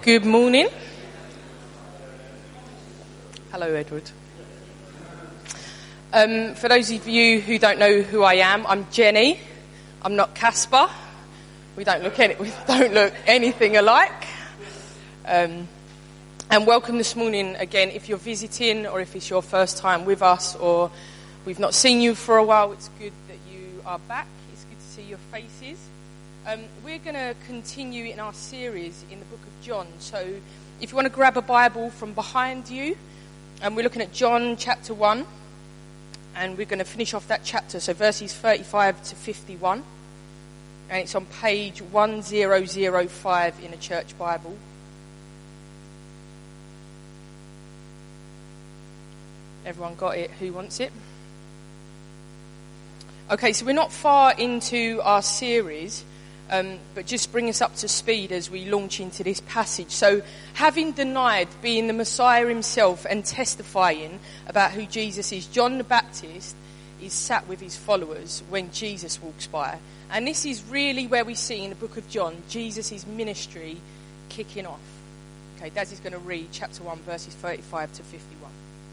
Good morning. Hello, Edward. For those of you who don't know who I am, I'm Jenny. I'm not Casper. We don't look anything alike. And welcome this morning again. If you're visiting or if it's your first time with us or we've not seen you for a while, it's good that you are back. It's good to see your faces. We're going to continue in our series in the book of John. So if you want to grab a Bible from behind you, and we're looking at John chapter 1, and we're going to finish off that chapter, so verses 35 to 51. And it's on page 1005 in a church Bible. Everyone got it? Who wants it? Okay, so we're not far into our series, but just bring us up to speed as we launch into this passage. So, having denied being the Messiah himself and testifying about who Jesus is, John the Baptist is sat with his followers when Jesus walks by. And this is really where we see in the book of John, Jesus' ministry kicking off. Okay, Daz is going to read chapter 1, verses 35 to 51.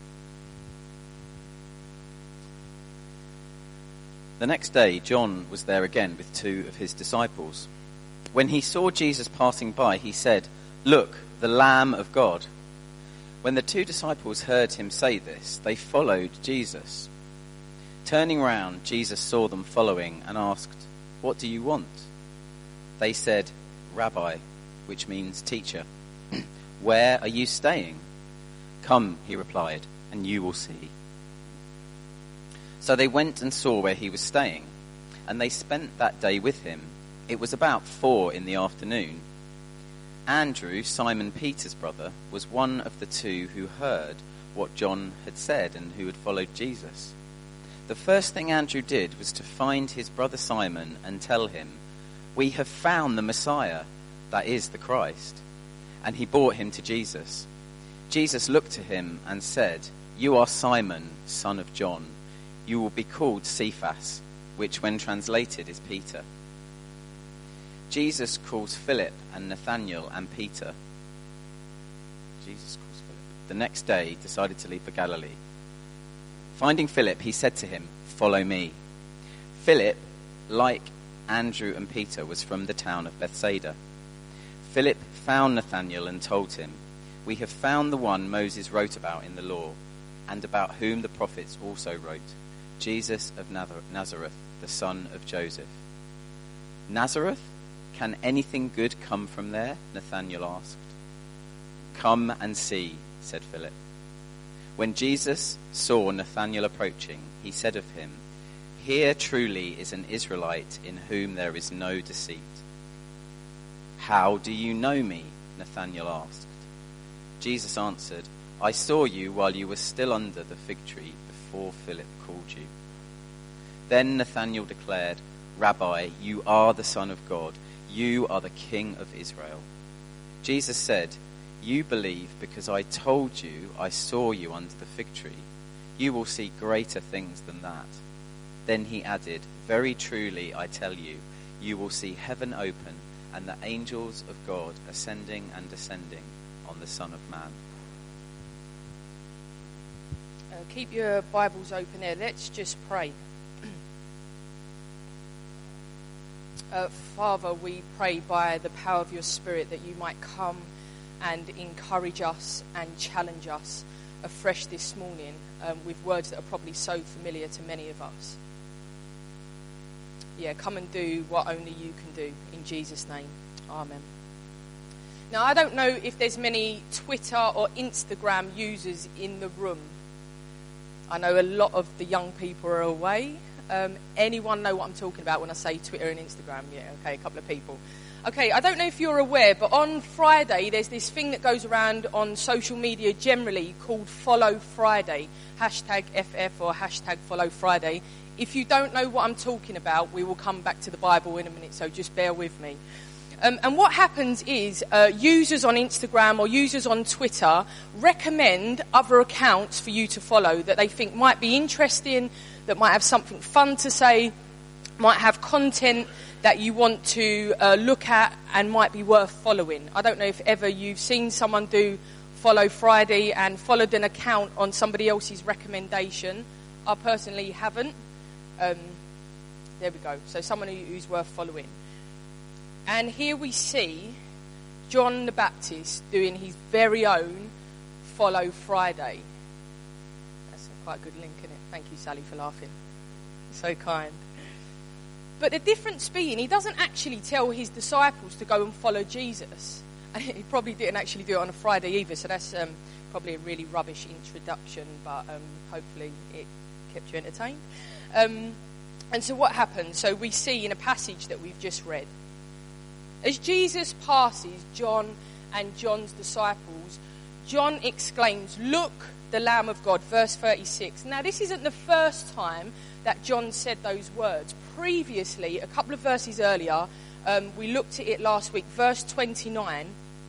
The next day, John was there again with two of his disciples. When he saw Jesus passing by, he said, "Look, the Lamb of God." When the two disciples heard him say this, they followed Jesus. Turning round, Jesus saw them following and asked, "What do you want?" They said, "Rabbi," which means teacher. "Where are you staying?" "Come," he replied, "and you will see." So they went and saw where he was staying, and they spent that day with him. It was about 4 p.m. Andrew, Simon Peter's brother, was one of the two who heard what John had said and who had followed Jesus. The first thing Andrew did was to find his brother Simon and tell him, "We have found the Messiah, that is the Christ." And he brought him to Jesus. Jesus looked to him and said, "You are Simon, son of John. You will be called Cephas," which when translated is Peter. Jesus calls Philip and Nathanael and Peter. The next day decided to leave for Galilee. Finding Philip, he said to him, "Follow me." Philip, like Andrew and Peter, was from the town of Bethsaida. Philip found Nathanael and told him, "We have found the one Moses wrote about in the law, and about whom the prophets also wrote, Jesus of Nazareth, the son of Joseph." "Nazareth? Can anything good come from there?" Nathanael asked. "Come and see," said Philip. When Jesus saw Nathanael approaching, he said of him, "Here truly is an Israelite in whom there is no deceit." "How do you know me?" Nathanael asked. Jesus answered, "I saw you while you were still under the fig tree before Philip called you." Then Nathanael declared, "Rabbi, you are the Son of God. You are the King of Israel." Jesus said, "You believe because I told you I saw you under the fig tree. You will see greater things than that." Then he added, "Very truly I tell you, you will see heaven open and the angels of God ascending and descending on the Son of Man." Keep your Bibles open there. Let's just pray. Father, we pray by the power of your Spirit that you might come and encourage us and challenge us afresh this morning with words that are probably so familiar to many of us. Yeah, come and do what only you can do. In Jesus' name, amen. Now, I don't know if there's many Twitter or Instagram users in the room. I know a lot of the young people are away. Anyone know what I'm talking about when I say Twitter and Instagram? Yeah, okay, a couple of people. Okay, I don't know if you're aware, but on Friday there's this thing that goes around on social media generally called Follow Friday. #FF or #Follow Friday. If you don't know what I'm talking about, we will come back to the Bible in a minute, so just bear with me. And what happens is users on Instagram or users on Twitter recommend other accounts for you to follow that they think might be interesting, that might have something fun to say. might have content that you want to look at and might be worth following. I don't know if ever you've seen someone do Follow Friday and followed an account on somebody else's recommendation. I personally haven't. There we go. So someone who's worth following. And here we see John the Baptist doing his very own Follow Friday. That's quite a good link, isn't it? Thank you, Sally, for laughing. So kind. But the difference being, he doesn't actually tell his disciples to go and follow Jesus. And he probably didn't actually do it on a Friday either, so that's probably a really rubbish introduction, but hopefully it kept you entertained. And so what happens? So we see in a passage that we've just read, as Jesus passes John and John's disciples, John exclaims, "Look, the Lamb of God," verse 36. Now, this isn't the first time that John said those words. Previously, a couple of verses earlier, we looked at it last week, verse 29.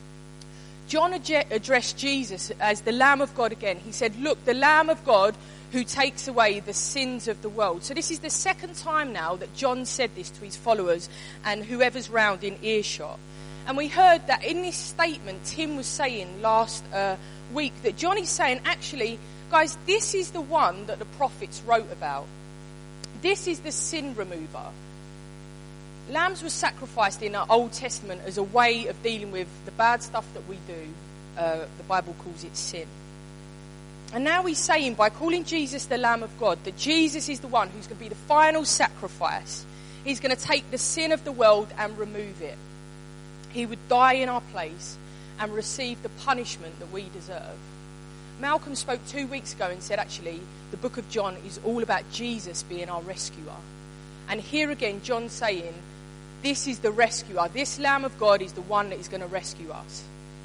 John addressed Jesus as the Lamb of God again. He said, "Look, the Lamb of God who takes away the sins of the world." So this is the second time now that John said this to his followers and whoever's round in earshot. And we heard that in this statement, Tim was saying last week that John is saying, actually, guys, this is the one that the prophets wrote about. This is the sin remover. Lambs were sacrificed in the Old Testament as a way of dealing with the bad stuff that we do. The Bible calls it sin. And now he's saying, by calling Jesus the Lamb of God, that Jesus is the one who's going to be the final sacrifice. He's going to take the sin of the world and remove it. He would die in our place and receive the punishment that we deserve. Malcolm spoke 2 weeks ago and said, actually, the book of John is all about Jesus being our rescuer. And here again, John's saying, this is the rescuer. This Lamb of God is the one that is going to rescue us.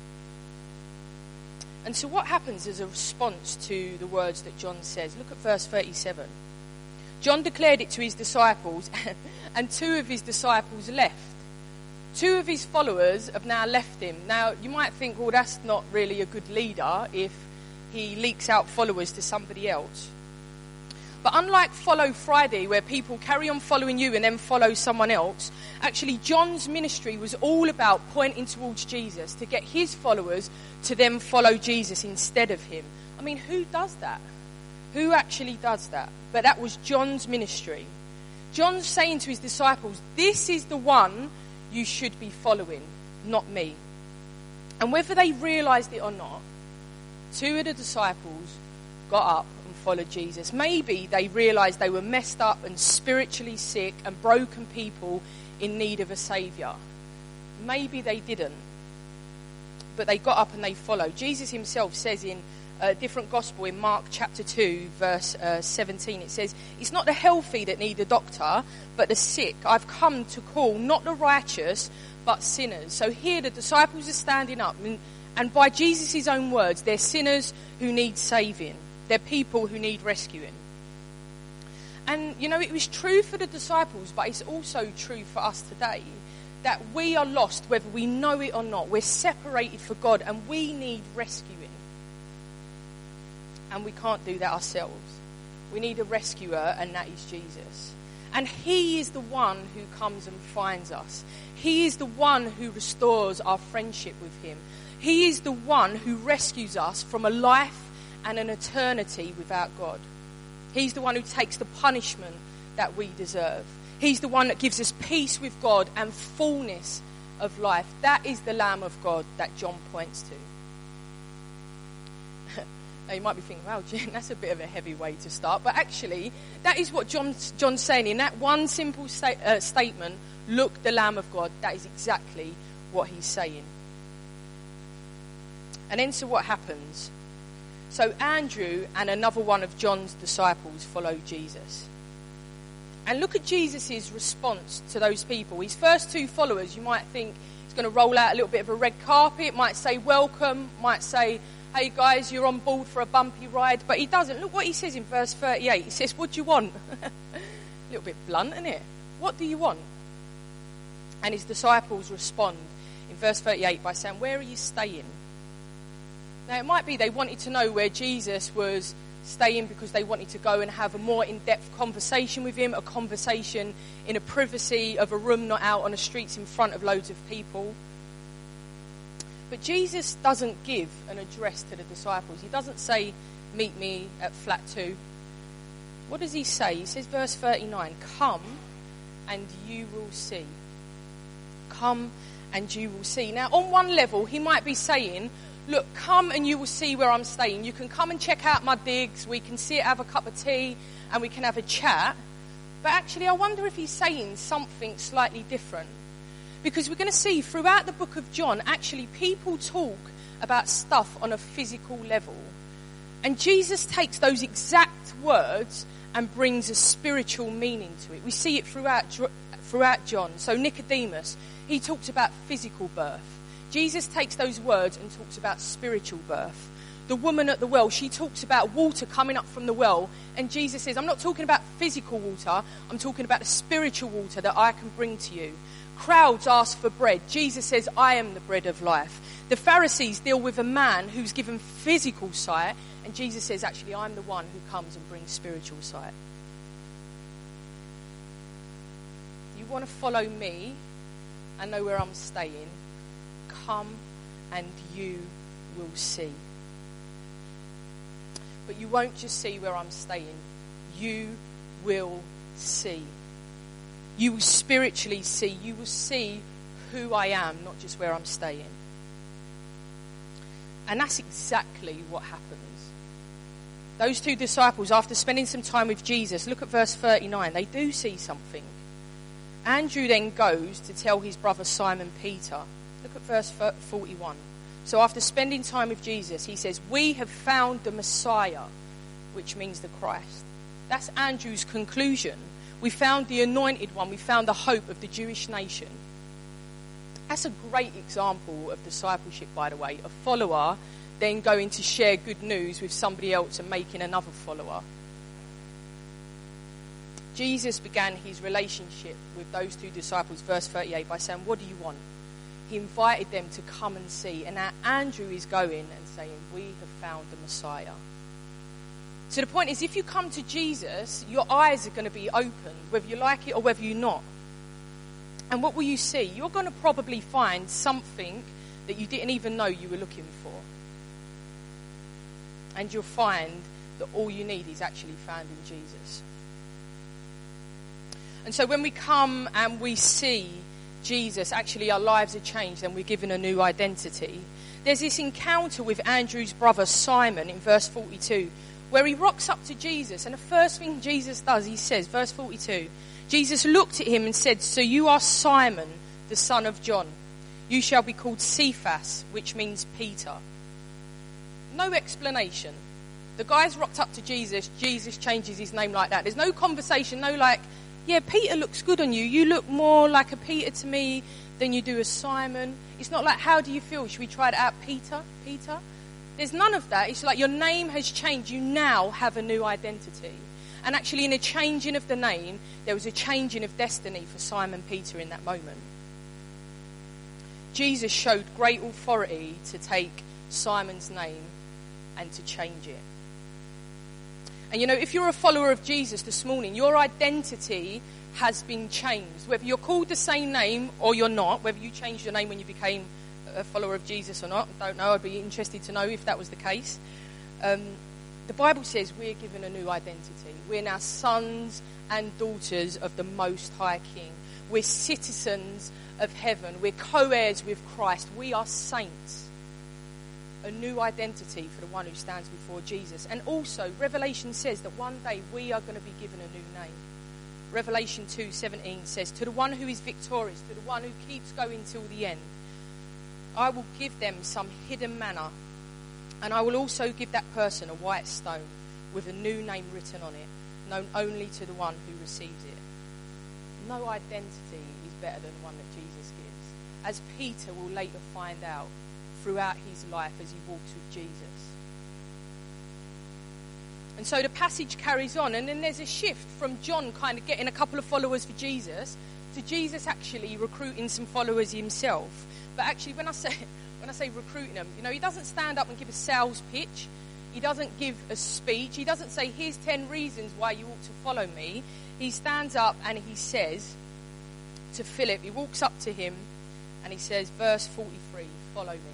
And so what happens as a response to the words that John says? Look at verse 37. John declared it to his disciples, and 2 of his disciples left. 2 of his followers have now left him. Now, you might think, well, that's not really a good leader if he leaks out followers to somebody else. But unlike Follow Friday, where people carry on following you and then follow someone else, actually John's ministry was all about pointing towards Jesus, to get his followers to then follow Jesus instead of him. I mean, who does that? Who actually does that? But that was John's ministry. John's saying to his disciples, this is the one you should be following, not me. And whether they realised it or not, 2 of the disciples got up and followed Jesus. Maybe they realised they were messed up and spiritually sick and broken people in need of a saviour. Maybe they didn't. But they got up and they followed. Jesus himself says in a different gospel, in Mark chapter 2, verse 17, it says, "It's not the healthy that need a doctor, but the sick. I've come to call not the righteous, but sinners." So here the disciples are standing up, and by Jesus' own words, they're sinners who need saving. They're people who need rescuing. And, you know, it was true for the disciples, but it's also true for us today, that we are lost whether we know it or not. We're separated from God, and we need rescuing. And we can't do that ourselves. We need a rescuer, and that is Jesus. And he is the one who comes and finds us. He is the one who restores our friendship with him. He is the one who rescues us from a life and an eternity without God. He's the one who takes the punishment that we deserve. He's the one that gives us peace with God and fullness of life. That is the Lamb of God that John points to. Now you might be thinking, wow, Jen, that's a bit of a heavy way to start. But actually, that is what John's saying. In that one simple statement, look, the Lamb of God, that is exactly what he's saying. And then so what happens? So Andrew and another one of John's disciples followed Jesus. And look at Jesus' response to those people. His first 2 followers, you might think he's going to roll out a little bit of a red carpet, might say welcome, might say, hey guys, you're on board for a bumpy ride. But he doesn't. Look what he says in verse 38. He says, what do you want? A little bit blunt, isn't it? What do you want? And his disciples respond in verse 38 by saying, where are you staying? Now, it might be they wanted to know where Jesus was staying because they wanted to go and have a more in-depth conversation with him, a conversation in a privacy of a room, not out on the streets in front of loads of people. But Jesus doesn't give an address to the disciples. He doesn't say, meet me at flat 2. What does he say? He says, verse 39, come and you will see. Come and you will see. Now, on one level, he might be saying, look, come and you will see where I'm staying. You can come and check out my digs. We can sit, have a cup of tea, and we can have a chat. But actually, I wonder if he's saying something slightly different. Because we're going to see throughout the book of John, actually, people talk about stuff on a physical level. And Jesus takes those exact words and brings a spiritual meaning to it. We see it throughout John. So Nicodemus, he talks about physical birth. Jesus takes those words and talks about spiritual birth. The woman at the well, she talks about water coming up from the well. And Jesus says, I'm not talking about physical water. I'm talking about the spiritual water that I can bring to you. Crowds ask for bread. Jesus says, I am the bread of life. The Pharisees deal with a man who's given physical sight. And Jesus says, actually, I'm the one who comes and brings spiritual sight. You want to follow me and know where I'm staying? Come and you will see. But you won't just see where I'm staying. You will see. You will spiritually see. You will see who I am, not just where I'm staying. And that's exactly what happens. Those 2 disciples, after spending some time with Jesus, look at verse 39, they do see something. Andrew then goes to tell his brother Simon Peter. Look at verse 41. So after spending time with Jesus, he says, we have found the Messiah, which means the Christ. That's Andrew's conclusion. We found the anointed one. We found the hope of the Jewish nation. That's a great example of discipleship, by the way. A follower then going to share good news with somebody else and making another follower. Jesus began his relationship with those 2 disciples, verse 38, by saying, what do you want? He invited them to come and see. And now Andrew is going and saying, we have found the Messiah. So the point is, if you come to Jesus, your eyes are going to be opened, whether you like it or whether you're not. And what will you see? You're going to probably find something that you didn't even know you were looking for. And you'll find that all you need is actually found in Jesus. And so when we come and we see Jesus, actually our lives are changed and we're given a new identity. There's this encounter with Andrew's brother Simon in verse 42, where he rocks up to Jesus. And the first thing Jesus does, he says, verse 42, Jesus looked at him and said, so you are Simon, the son of John. You shall be called Cephas, which means Peter. No explanation. The guy's rocked up to Jesus. Jesus changes his name like that. There's no conversation, no like, yeah, Peter looks good on you. You look more like a Peter to me than you do a Simon. It's not like, how do you feel? Should we try it out, Peter? Peter? There's none of that. It's like your name has changed. You now have a new identity. And actually in a changing of the name, there was a changing of destiny for Simon Peter in that moment. Jesus showed great authority to take Simon's name and to change it. And you know, if you're a follower of Jesus this morning, your identity has been changed. Whether you're called the same name or you're not, whether you changed your name when you became a follower of Jesus or not, I don't know. I'd be interested to know if that was the case. The Bible says we're given a new identity. We're now sons and daughters of the Most High King. We're citizens of heaven. We're co-heirs with Christ. We are saints. A new identity for the one who stands before Jesus. And also, Revelation says that one day we are going to be given a new name. Revelation 2:17 says, to the one who is victorious, to the one who keeps going till the end, I will give them some hidden manna, and I will also give that person a white stone with a new name written on it, known only to the one who receives it. No identity is better than the one that Jesus gives, as Peter will later find out throughout his life as he walks with Jesus. And so the passage carries on, and then there's a shift from John kind of getting a couple of followers for Jesus to Jesus actually recruiting some followers himself. But actually, when I say recruiting them, you know, he doesn't stand up and give a sales pitch. He doesn't give a speech. He doesn't say, here's 10 reasons why you ought to follow me. He stands up and he says to Philip, he walks up to him and he says, verse 43, follow me.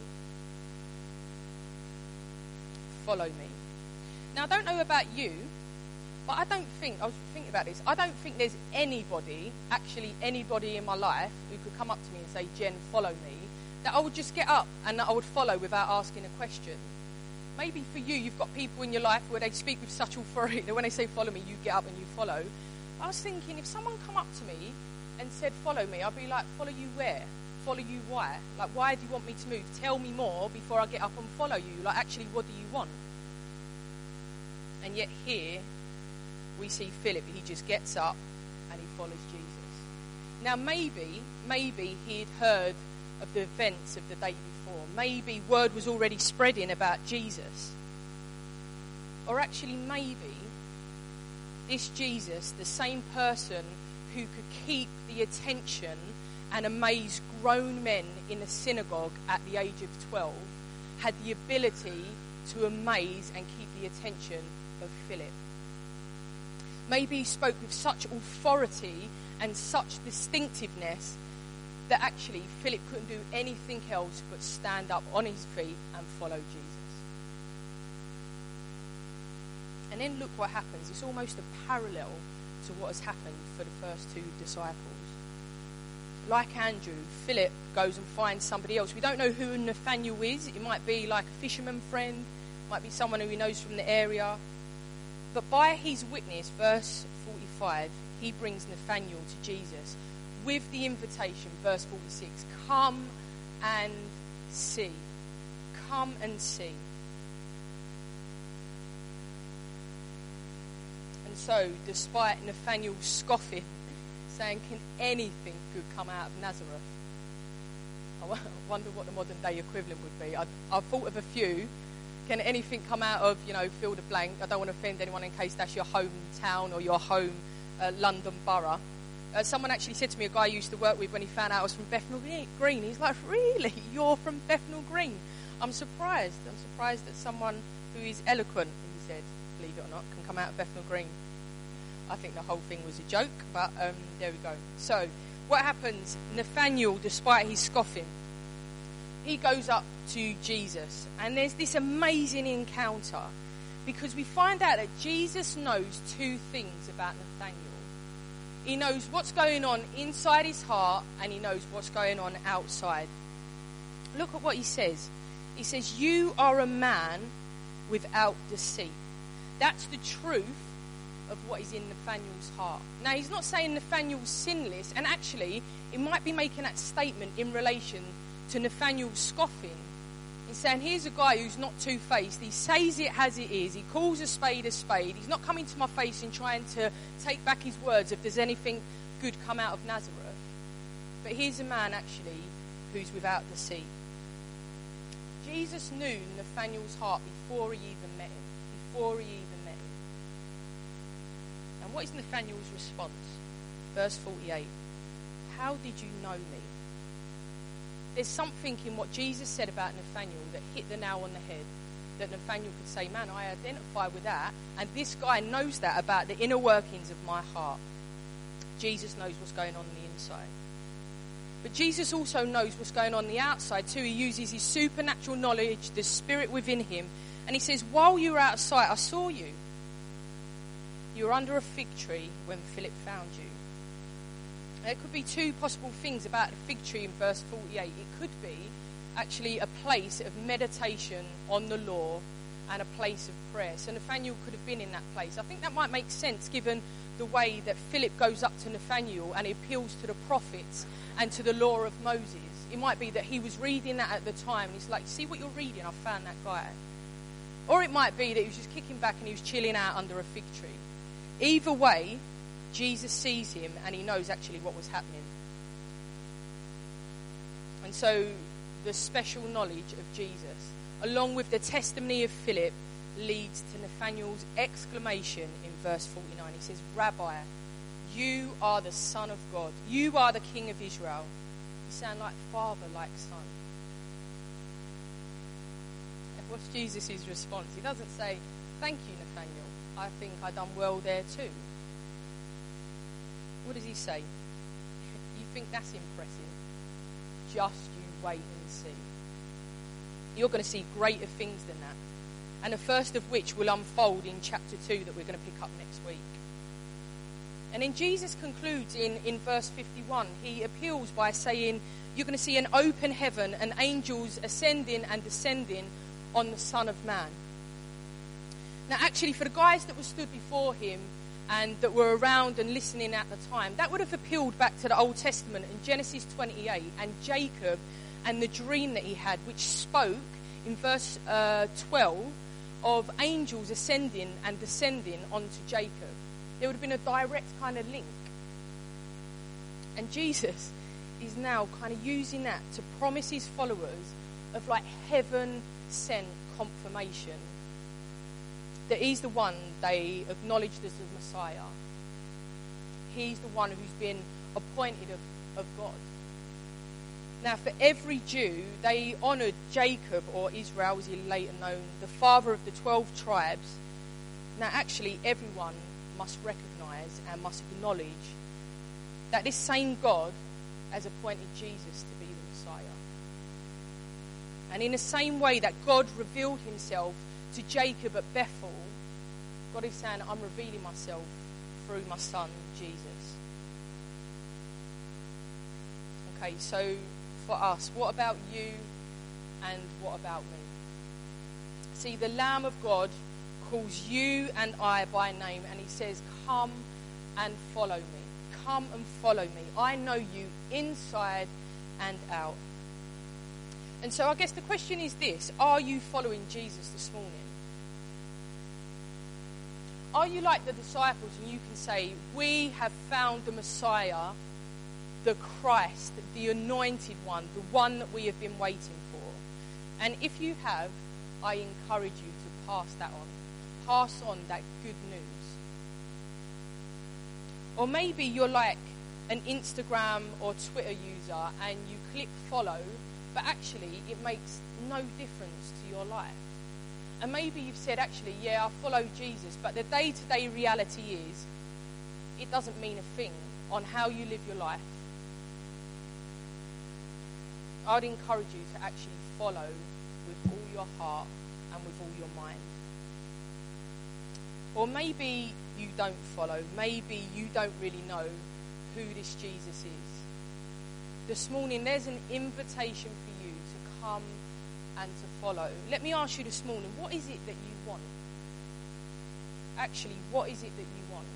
Follow me. Now, I don't know about you, but I was thinking about this, I don't think there's anybody in my life who could come up to me and say, Jen, follow me, that I would just get up and that I would follow without asking a question. Maybe for you, you've got people in your life where they speak with such authority that when they say follow me, you get up and you follow. I was thinking, if someone come up to me and said follow me, I'd be like, follow you where? Follow you why? Like, why do you want me to move? Tell me more before I get up and follow you. Like, actually, what do you want? And yet here, we see Philip, he just gets up and he follows Jesus. Now, maybe he'd heard of the events of the day before. Maybe word was already spreading about Jesus. Or actually, maybe this Jesus, the same person who could keep the attention and amaze grown men in a synagogue at the age of 12, had the ability to amaze and keep the attention of Philip. Maybe he spoke with such authority and such distinctiveness that actually Philip couldn't do anything else but stand up on his feet and follow Jesus. And then look what happens. It's almost a parallel to what has happened for the first two disciples. Like Andrew, Philip goes and finds somebody else. We don't know who Nathanael is. It might be like a fisherman friend, it might be someone who he knows from the area. But by his witness, verse 45, he brings Nathanael to Jesus with the invitation, verse 46, come and see. Come and see. And so, despite Nathanael scoffing, saying, can anything good come out of Nazareth? I wonder what the modern day equivalent would be. I've thought of a few. Can anything come out of, fill the blank? I don't want to offend anyone in case that's your hometown or your home London borough. Someone actually said to me, a guy I used to work with, when he found out I was from Bethnal Green, he's like, really? You're from Bethnal Green? I'm surprised. I'm surprised that someone who is eloquent, he said, believe it or not, can come out of Bethnal Green. I think the whole thing was a joke, but there we go. So, what happens? Nathanael, despite his scoffing, he goes up to Jesus, and there's this amazing encounter, because we find out that Jesus knows two things about Nathanael. He knows what's going on inside his heart, and he knows what's going on outside. Look at what he says. He says, you are a man without deceit. That's the truth of what is in Nathanael's heart. Now, he's not saying Nathanael's sinless, and actually, he might be making that statement in relation to Nathanael's scoffing. He's saying, here's a guy who's not two-faced. He says it as it is. He calls a spade a spade. He's not coming to my face and trying to take back his words if there's anything good come out of Nazareth. But here's a man, actually, who's without deceit. Jesus knew Nathanael's heart before he even met him. And what is Nathanael's response? Verse 48. How did you know me? There's something in what Jesus said about Nathanael that hit the nail on the head, that Nathanael could say, man, I identify with that, and this guy knows that about the inner workings of my heart. Jesus knows what's going on the inside. But Jesus also knows what's going on the outside too. He uses his supernatural knowledge, the spirit within him, and he says, while you were out of sight, I saw you. You were under a fig tree when Philip found you. There could be two possible things about the fig tree in verse 48. It could be actually a place of meditation on the law and a place of prayer. So Nathanael could have been in that place. I think that might make sense given the way that Philip goes up to Nathanael and he appeals to the prophets and to the law of Moses. It might be that he was reading that at the time and he's like, see what you're reading? I found that guy. Or it might be that he was just kicking back and he was chilling out under a fig tree. Either way, Jesus sees him and he knows actually what was happening. And so the special knowledge of Jesus, along with the testimony of Philip, leads to Nathanael's exclamation in verse 49. He says, Rabbi, you are the Son of God. You are the King of Israel. You sound like father, like son. What's Jesus' response? He doesn't say, thank you, Nathaniel. I think I done well there too. What does he say? You think that's impressive? Just you wait and see. You're going to see greater things than that. And the first of which will unfold in chapter 2 that we're going to pick up next week. And then Jesus concludes in verse 51. He appeals by saying, you're going to see an open heaven and angels ascending and descending on the Son of Man. Now actually, for the guys that were stood before him and that were around and listening at the time, that would have appealed back to the Old Testament in Genesis 28 and Jacob and the dream that he had, which spoke in verse 12 of angels ascending and descending onto Jacob. There would have been a direct kind of link. And Jesus is now kind of using that to promise his followers of like heaven-sent confirmation that he's the one they acknowledged as the Messiah. He's the one who's been appointed of God. Now, for every Jew, they honoured Jacob, or Israel as he later known, the father of the 12 tribes. Now, actually, everyone must recognise and must acknowledge that this same God has appointed Jesus to be the Messiah. And in the same way that God revealed himself to Jacob at Bethel, God is saying, I'm revealing myself through my son, Jesus. Okay, so for us, what about you and what about me? See, the Lamb of God calls you and I by name, and he says, come and follow me. Come and follow me. I know you inside and out. And so I guess the question is this: are you following Jesus this morning? Are you like the disciples and you can say, we have found the Messiah, the Christ, the anointed one, the one that we have been waiting for? And if you have, I encourage you to pass that on. Pass on that good news. Or maybe you're like an Instagram or Twitter user and you click follow, but actually it makes no difference to your life. And maybe you've said, actually, yeah, I follow Jesus, but the day-to-day reality is it doesn't mean a thing on how you live your life. I'd encourage you to actually follow with all your heart and with all your mind. Or maybe you don't follow. Maybe you don't really know who this Jesus is. This morning, there's an invitation for you to come and to follow. Let me ask you this morning, what is it that you want? Actually, what is it that you want?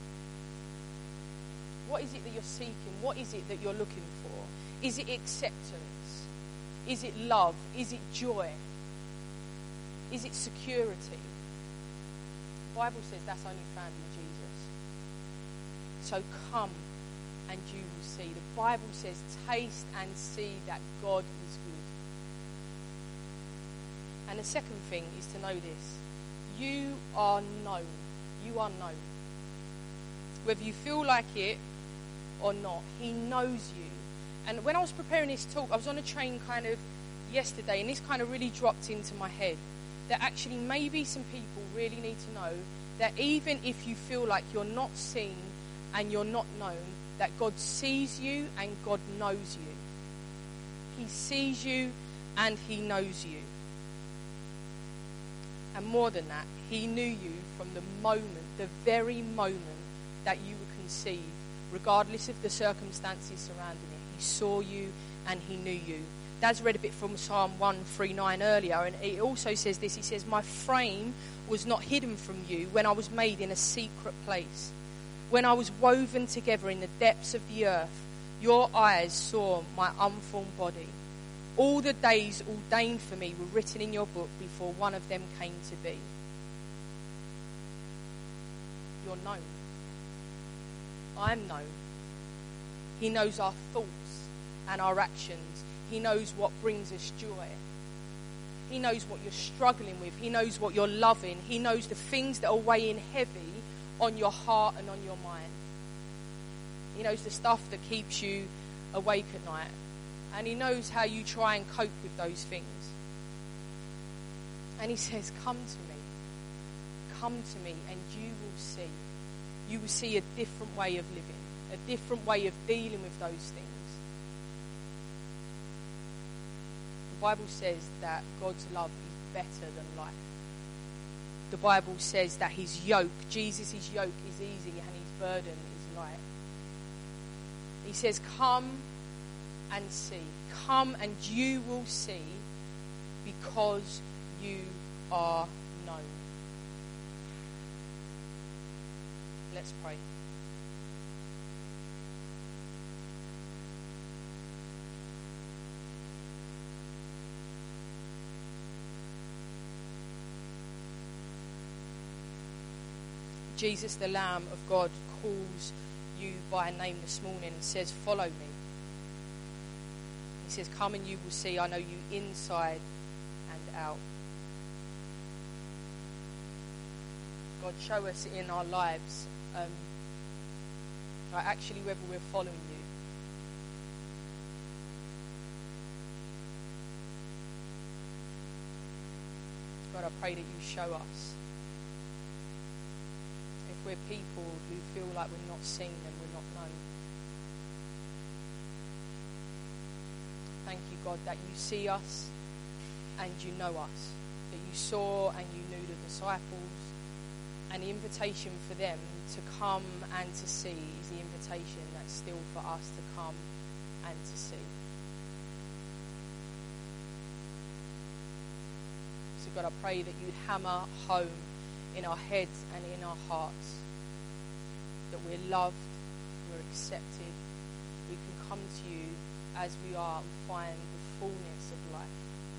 What is it that you're seeking? What is it that you're looking for? Is it acceptance? Is it love? Is it joy? Is it security? The Bible says that's only found in Jesus. So come and you will see. The Bible says, taste and see that God is good. And the second thing is to know this. You are known. You are known. Whether you feel like it or not, he knows you. And when I was preparing this talk, I was on a train kind of yesterday, and this kind of really dropped into my head. That actually maybe some people really need to know that even if you feel like you're not seen and you're not known, that God sees you and God knows you. He sees you and he knows you. And more than that, he knew you from the moment, the very moment that you were conceived, regardless of the circumstances surrounding it. He saw you and he knew you. Dad's read a bit from Psalm 139 earlier, and it also says this. He says, my frame was not hidden from you when I was made in a secret place. When I was woven together in the depths of the earth, your eyes saw my unformed body. All the days ordained for me were written in your book before one of them came to be. You're known. I'm known. He knows our thoughts and our actions. He knows what brings us joy. He knows what you're struggling with. He knows what you're loving. He knows the things that are weighing heavy on your heart and on your mind. He knows the stuff that keeps you awake at night. And he knows how you try and cope with those things. And he says, come to me. Come to me and you will see. You will see a different way of living, a different way of dealing with those things. The Bible says that God's love is better than life. The Bible says that his yoke, Jesus' yoke, is easy and his burden is light. He says, come and see. Come and you will see, because you are known. Let's pray. Jesus, the Lamb of God, calls you by name this morning and says, follow me. He says, come and you will see. I know you inside and out. God, show us in our lives actually whether we're following you. God, I pray that you show us. If we're people who feel like we're not seen and we're not known. Thank you, God, that you see us and you know us. That you saw and you knew the disciples. And the invitation for them to come and to see is the invitation that's still for us to come and to see. So God, I pray that you'd hammer home in our heads and in our hearts that we're loved, we're accepted, we can come to you as we are and find the fullness of life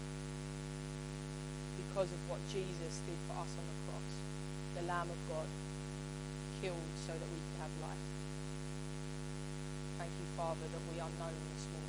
because of what Jesus did for us on the cross. The Lamb of God, killed so that we could have life. Thank you, Father, that we are known this morning.